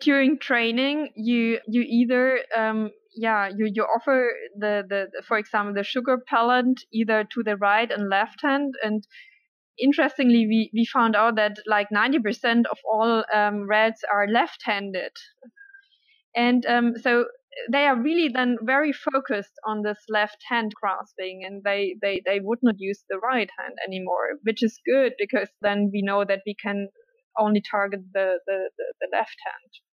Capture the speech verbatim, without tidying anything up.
during training, you you either um, yeah you you offer the, the the for example the sugar pellet either to the right and left hand, and interestingly we we found out that like ninety percent of all um, rats are left-handed, and um, so they are really then very focused on this left hand grasping, and they, they, they would not use the right hand anymore, which is good because then we know that we can only target the, the, the, the left hand.